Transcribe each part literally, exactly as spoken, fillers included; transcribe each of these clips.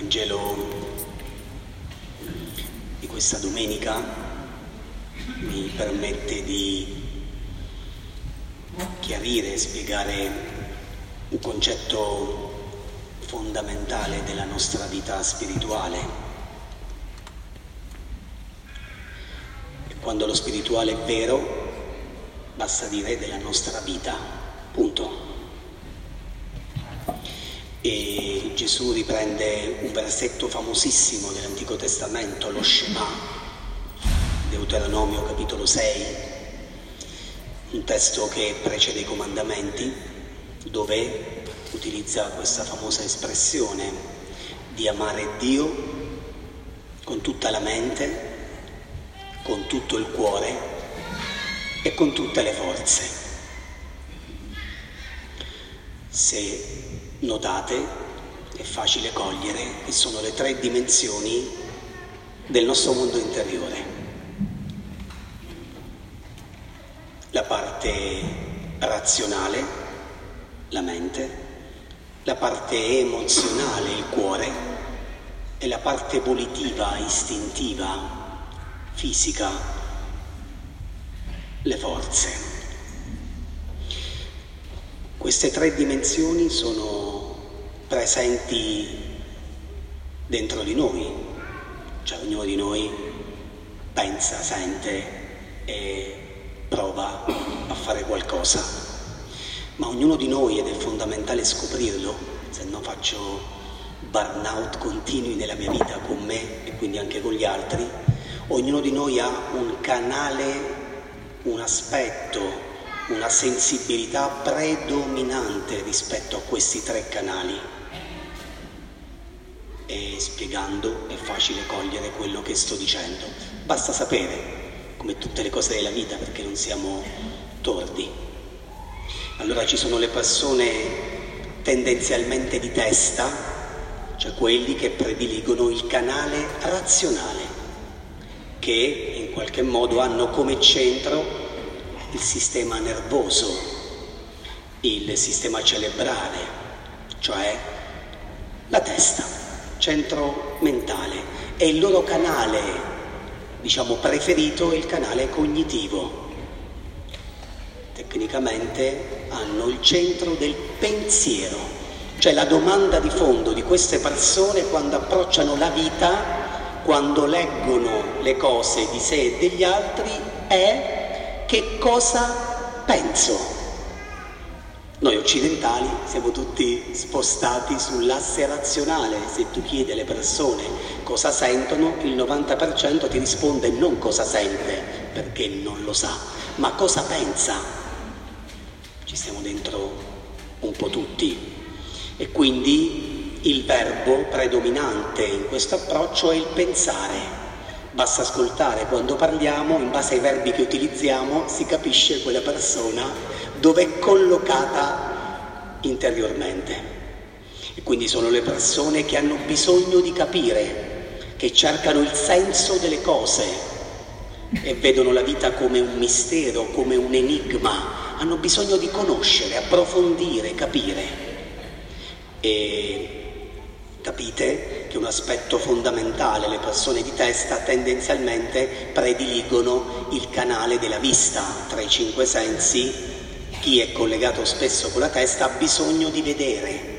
Vangelo di questa domenica mi permette di chiarire e spiegare un concetto fondamentale della nostra vita spirituale. E quando lo spirituale è vero, basta dire della nostra vita, punto. E Gesù riprende un versetto famosissimo dell'Antico Testamento, lo Shema, Deuteronomio capitolo sei, un testo che precede i comandamenti, dove utilizza questa famosa espressione di amare Dio con tutta la mente, con tutto il cuore e con tutte le forze. Se notate, è facile cogliere che sono le tre dimensioni del nostro mondo interiore. La parte razionale, la mente, la parte emozionale, il cuore, e la parte volitiva, istintiva, fisica, le forze. Queste tre dimensioni sono presenti dentro di noi, cioè ognuno di noi pensa, sente e prova a fare qualcosa, ma ognuno di noi, ed è fondamentale scoprirlo, se no faccio burnout continui nella mia vita con me e quindi anche con gli altri, ognuno di noi ha un canale, un aspetto, una sensibilità predominante rispetto a questi tre canali. E spiegando è facile cogliere quello che sto dicendo. Basta sapere, come tutte le cose della vita, perché non siamo tordi. Allora ci sono le persone tendenzialmente di testa, cioè quelli che prediligono il canale razionale, che in qualche modo hanno come centro il sistema nervoso, il sistema cerebrale, cioè la testa, centro mentale, e il loro canale, diciamo, preferito è il canale cognitivo. Tecnicamente hanno il centro del pensiero, cioè la domanda di fondo di queste persone quando approcciano la vita, quando leggono le cose di sé e degli altri, è: che cosa penso? Noi occidentali siamo tutti spostati sull'asse razionale. Se tu chiedi alle persone cosa sentono, il novanta per cento ti risponde non cosa sente, perché non lo sa, ma cosa pensa. Ci stiamo dentro un po' tutti. E quindi il verbo predominante in questo approccio è il pensare. Basta ascoltare quando parliamo, in base ai verbi che utilizziamo si capisce quella persona dove è collocata interiormente. E quindi sono le persone che hanno bisogno di capire, che cercano il senso delle cose e vedono la vita come un mistero, come un enigma. Hanno bisogno di conoscere, approfondire, capire. E capite che un aspetto fondamentale, le persone di testa tendenzialmente prediligono il canale della vista. Tra i cinque sensi, chi è collegato spesso con la testa ha bisogno di vedere.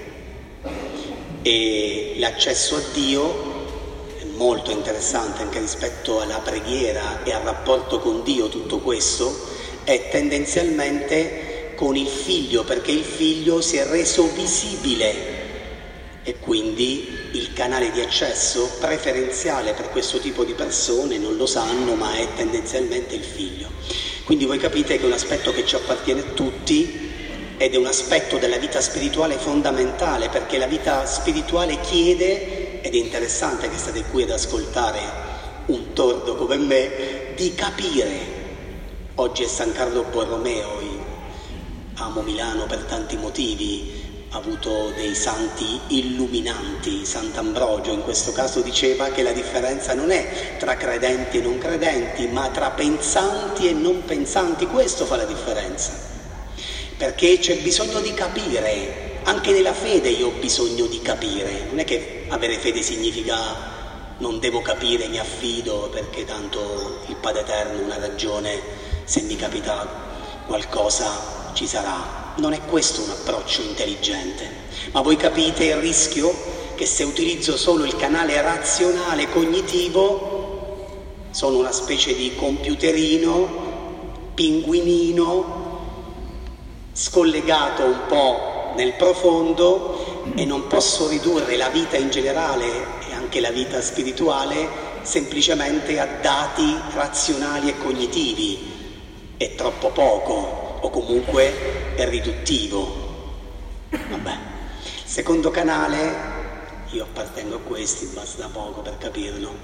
E l'accesso a Dio è molto interessante anche rispetto alla preghiera e al rapporto con Dio. Tutto questo è tendenzialmente con il Figlio, perché il Figlio si è reso visibile. E quindi il canale di accesso preferenziale per questo tipo di persone non lo sanno, ma è tendenzialmente il figlio. Quindi voi capite che è un aspetto che ci appartiene a tutti ed è un aspetto della vita spirituale fondamentale, perché la vita spirituale chiede, ed è interessante che state qui ad ascoltare un tordo come me, di capire. Oggi è San Carlo Borromeo, amo Milano per tanti motivi, ha avuto dei santi illuminanti. Sant'Ambrogio in questo caso diceva che la differenza non è tra credenti e non credenti, ma tra pensanti e non pensanti. Questo fa la differenza, perché c'è bisogno di capire anche nella fede io ho bisogno di capire, non è che avere fede significa non devo capire, mi affido perché tanto il Padre Eterno una ragione, se mi capita qualcosa ci sarà. Non è questo un approccio intelligente, ma voi capite il rischio che se utilizzo solo il canale razionale cognitivo sono una specie di computerino, pinguinino, scollegato un po' nel profondo e non posso ridurre la vita in generale e anche la vita spirituale semplicemente a dati razionali e cognitivi. È troppo poco o comunque è riduttivo. Vabbè. Secondo canale, io appartengo a questi, basta poco per capirlo,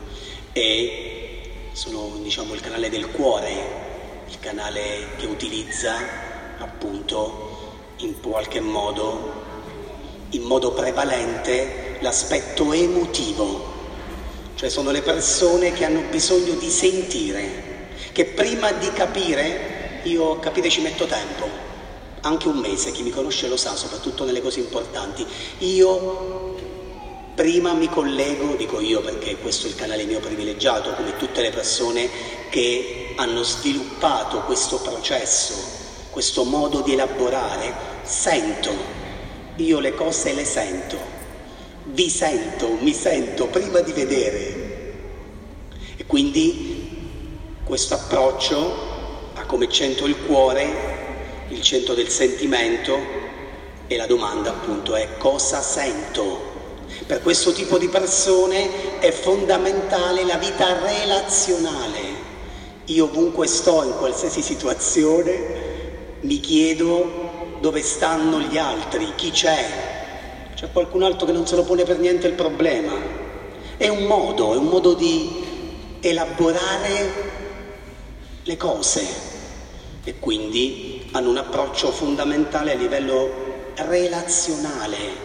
e sono diciamo il canale del cuore, il canale che utilizza appunto in qualche modo, in modo prevalente, l'aspetto emotivo, cioè sono le persone che hanno bisogno di sentire, che prima di capire, io capite ci metto tempo, anche un mese, chi mi conosce lo sa, soprattutto nelle cose importanti, io prima mi collego, dico io perché questo è il canale mio privilegiato, come tutte le persone che hanno sviluppato questo processo, questo modo di elaborare, sento, io le cose le sento, vi sento, mi sento prima di vedere. E quindi questo approccio ha come centro il cuore, il centro del sentimento, e la domanda appunto è: cosa sento? Per questo tipo di persone è fondamentale la vita relazionale. Io ovunque sto, in qualsiasi situazione, mi chiedo dove stanno gli altri, chi c'è. C'è qualcun altro che non se lo pone per niente il problema. È un modo, è un modo di elaborare le cose e quindi hanno un approccio fondamentale a livello relazionale.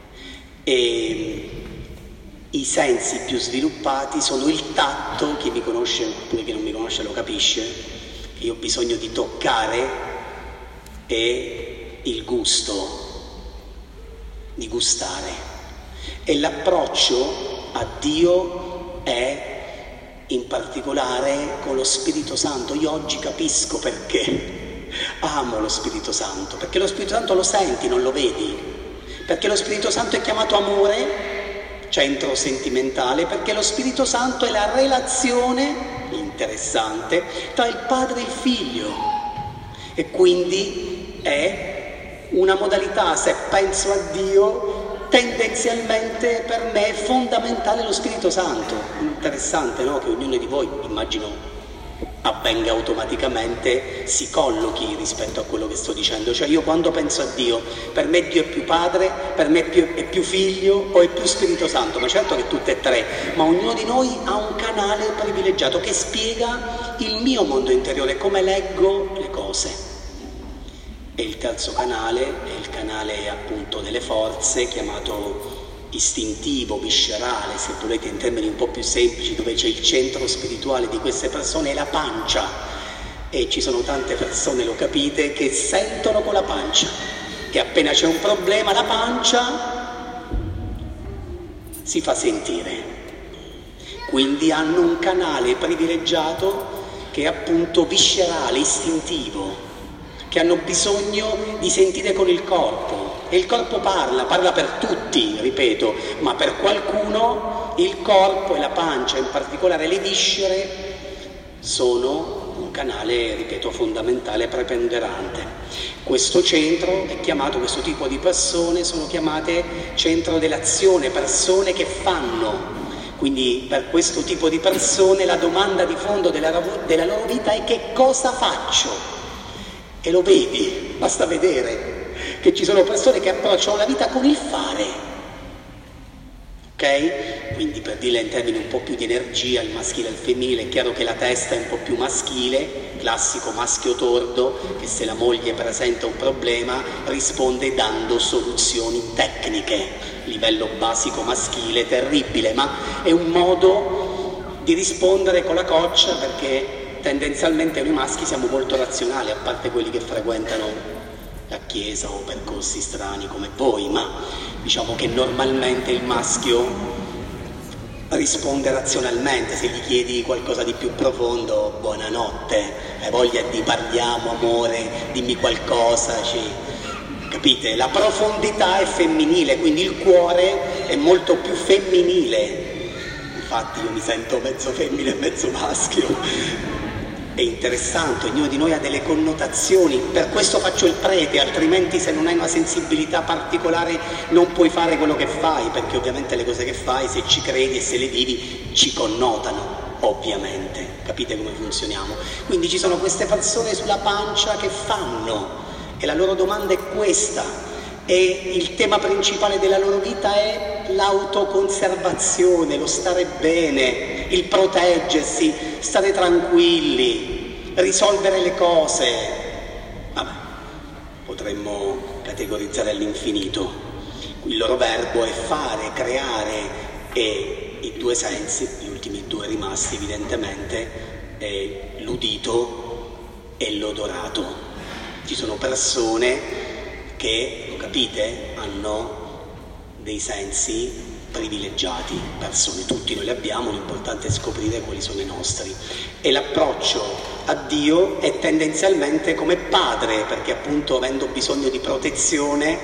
E i sensi più sviluppati sono il tatto, chi mi conosce oppure chi non mi conosce lo capisce, che io ho bisogno di toccare, e il gusto, di gustare. E l'approccio a Dio è in particolare con lo Spirito Santo. Io oggi capisco perché amo lo Spirito Santo, perché lo Spirito Santo lo senti, non lo vedi. Perché lo Spirito Santo è chiamato amore, centro sentimentale, perché lo Spirito Santo è la relazione interessante tra il Padre e il Figlio, e quindi è una modalità, se penso a Dio, tendenzialmente per me è fondamentale lo Spirito Santo. Interessante, no? Che ognuno di voi, immagino, avvenga automaticamente, si collochi rispetto a quello che sto dicendo. Cioè io quando penso a Dio, per me Dio è più Padre, per me è più, è più Figlio o è più Spirito Santo, ma certo che tutte e tre, ma ognuno di noi ha un canale privilegiato che spiega il mio mondo interiore, come leggo le cose. E il terzo canale è il canale appunto delle forze, chiamato istintivo, viscerale, se volete in termini un po' più semplici, dove c'è il centro spirituale di queste persone, è la pancia. E ci sono tante persone, lo capite, che sentono con la pancia, che appena c'è un problema la pancia si fa sentire. Quindi hanno un canale privilegiato che è appunto viscerale, istintivo, che hanno bisogno di sentire con il corpo. E il corpo parla, parla per tutti, ripeto, ma per qualcuno il corpo e la pancia, in particolare le viscere, sono un canale, ripeto, fondamentale, preponderante. Questo centro è chiamato, questo tipo di persone sono chiamate centro dell'azione, persone che fanno. Quindi per questo tipo di persone la domanda di fondo della, della loro vita è: che cosa faccio? E lo vedi, basta vedere che ci sono persone che approcciano la vita con il fare, ok? Quindi, per dirla in termini un po' più di energia, il maschile e il femminile, è chiaro che la testa è un po' più maschile, classico maschio tordo, che se la moglie presenta un problema risponde dando soluzioni tecniche, livello basico maschile, terribile, ma è un modo di rispondere con la coccia, perché tendenzialmente noi maschi siamo molto razionali, a parte quelli che frequentano la chiesa o percorsi strani come voi, ma diciamo che normalmente il maschio risponde razionalmente. Se gli chiedi qualcosa di più profondo, buonanotte, hai voglia di parliamo, amore, dimmi qualcosa, ci... capite? La profondità è femminile, quindi il cuore è molto più femminile. Infatti io mi sento mezzo femmine e mezzo maschio. È interessante, ognuno di noi ha delle connotazioni, per questo faccio il prete, altrimenti se non hai una sensibilità particolare non puoi fare quello che fai, perché ovviamente le cose che fai, se ci credi e se le vivi, ci connotano, ovviamente. Capite come funzioniamo? Quindi ci sono queste persone sulla pancia che fanno, e la loro domanda è questa, e il tema principale della loro vita è l'autoconservazione, lo stare bene, il proteggersi, stare tranquilli, risolvere le cose. Vabbè, potremmo categorizzare all'infinito. Il loro verbo è fare, creare, e i due sensi, gli ultimi due rimasti evidentemente, è l'udito e l'odorato. Ci sono persone che, lo capite, hanno dei sensi privilegiati, persone, tutti noi li abbiamo, l'importante è scoprire quali sono i nostri. E l'approccio a Dio è tendenzialmente come padre, perché appunto avendo bisogno di protezione,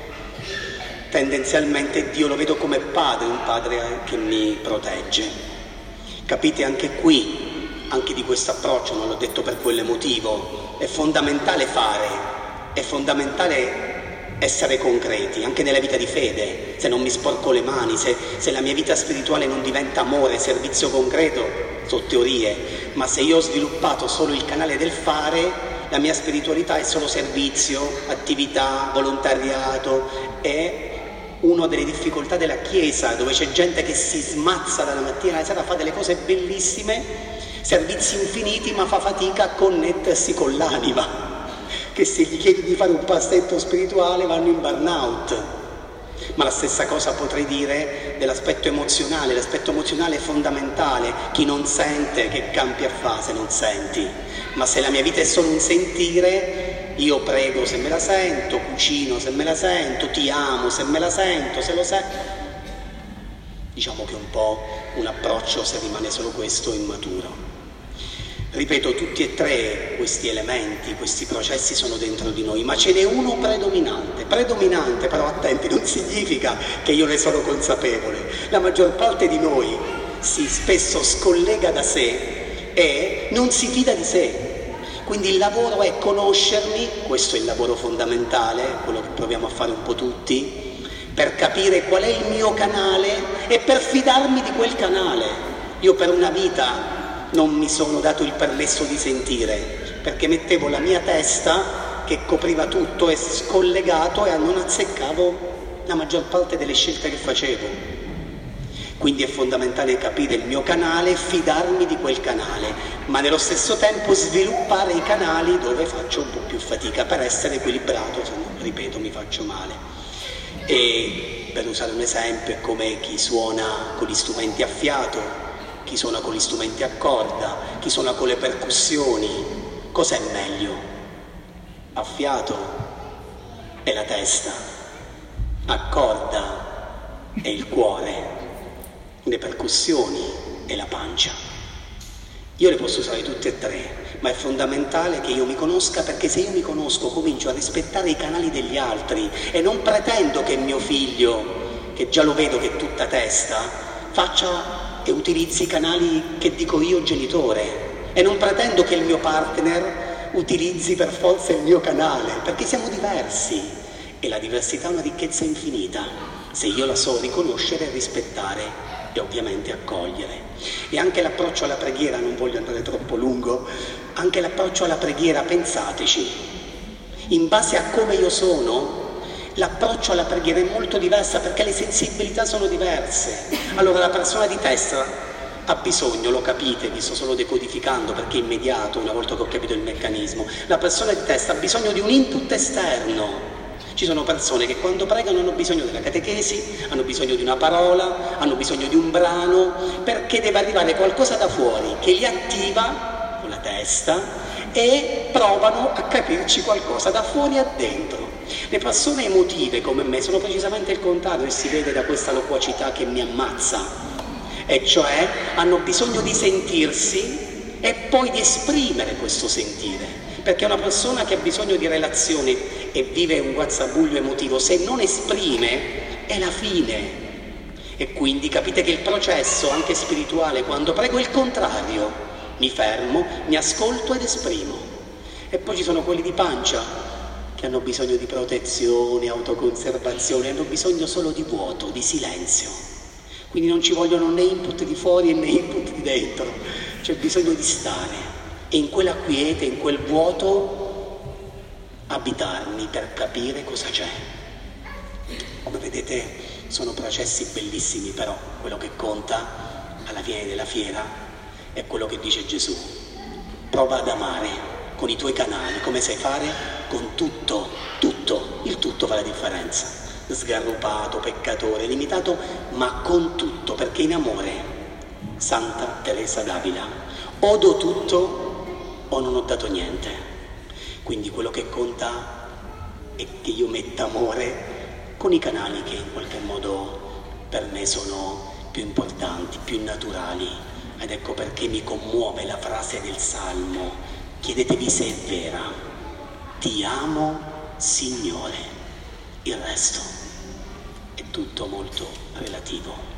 tendenzialmente Dio lo vedo come padre, un padre che mi protegge. Capite anche qui, anche di questo approccio, non l'ho detto per quale motivo, è fondamentale fare, è fondamentale essere concreti, anche nella vita di fede. Se non mi sporco le mani, se, se la mia vita spirituale non diventa amore, servizio concreto, sono teorie, ma se io ho sviluppato solo il canale del fare, la mia spiritualità è solo servizio, attività, volontariato. È una delle difficoltà della Chiesa, dove c'è gente che si smazza dalla mattina alla sera, fa delle cose bellissime, servizi infiniti, ma fa fatica a connettersi con l'anima, che se gli chiedi di fare un passetto spirituale vanno in burnout. Ma la stessa cosa potrei dire dell'aspetto emozionale. L'aspetto emozionale è fondamentale. Chi non sente, che campi a fa se non senti? Ma se la mia vita è solo un sentire, io prego se me la sento, cucino se me la sento, ti amo se me la sento, se lo sento. Diciamo che un po' un approccio, se rimane solo questo, immaturo. Ripeto, tutti e tre questi elementi, questi processi sono dentro di noi, ma ce n'è uno predominante. Predominante, però attenti, non significa che io ne sono consapevole. La maggior parte di noi si spesso scollega da sé e non si fida di sé. Quindi il lavoro è conoscermi, questo è il lavoro fondamentale, quello che proviamo a fare un po' tutti, per capire qual è il mio canale e per fidarmi di quel canale. Io per una vita non mi sono dato il permesso di sentire, perché mettevo la mia testa che copriva tutto e scollegato e non azzeccavo la maggior parte delle scelte che facevo. Quindi è fondamentale capire il mio canale e fidarmi di quel canale, ma nello stesso tempo sviluppare i canali dove faccio un po' più fatica per essere equilibrato, se no, ripeto, mi faccio male. E per usare un esempio è come chi suona con gli strumenti a fiato, chi suona con gli strumenti a corda, chi suona con le percussioni. Cos'è meglio? A fiato è la testa, a corda è il cuore, le percussioni è la pancia. Io le posso usare tutte e tre, ma è fondamentale che io mi conosca, perché se io mi conosco comincio a rispettare i canali degli altri e non pretendo che mio figlio, che già lo vedo che è tutta testa, faccia e utilizzi i canali che dico io genitore, e non pretendo che il mio partner utilizzi per forza il mio canale, perché siamo diversi e la diversità è una ricchezza infinita se io la so riconoscere, rispettare e ovviamente accogliere. E anche l'approccio alla preghiera, non voglio andare troppo lungo, anche l'approccio alla preghiera, pensateci, in base a come io sono, l'approccio alla preghiera è molto diversa, perché le sensibilità sono diverse. Allora la persona di testa ha bisogno, lo capite, vi sto solo decodificando perché è immediato una volta che ho capito il meccanismo, la persona di testa ha bisogno di un input esterno. Ci sono persone che quando pregano hanno bisogno della catechesi, hanno bisogno di una parola, hanno bisogno di un brano, perché deve arrivare qualcosa da fuori che li attiva con la testa e provano a capirci qualcosa da fuori a dentro. Le persone emotive come me sono precisamente il contrario, e si vede da questa loquacità che mi ammazza, e cioè hanno bisogno di sentirsi e poi di esprimere questo sentire, perché una persona che ha bisogno di relazione e vive un guazzabuglio emotivo, se non esprime è la fine. E quindi capite che il processo anche spirituale, quando prego, è il contrario: mi fermo, mi ascolto ed esprimo. E poi ci sono quelli di pancia che hanno bisogno di protezione, autoconservazione, hanno bisogno solo di vuoto, di silenzio. Quindi non ci vogliono né input di fuori né input di dentro, c'è bisogno di stare e in quella quiete, in quel vuoto abitarmi per capire cosa c'è. Come vedete sono processi bellissimi, però quello che conta alla fine della fiera è quello che dice Gesù: prova ad amare con i tuoi canali, come sai fare con tutto, tutto, il tutto fa la differenza, sgarrupato, peccatore, limitato, ma con tutto, perché in amore, Santa Teresa d'Avila, o do tutto o non ho dato niente. Quindi quello che conta è che io metta amore con i canali che in qualche modo per me sono più importanti, più naturali, ed ecco perché mi commuove la frase del Salmo: chiedetevi se è vera, ti amo Signore, il resto è tutto molto relativo.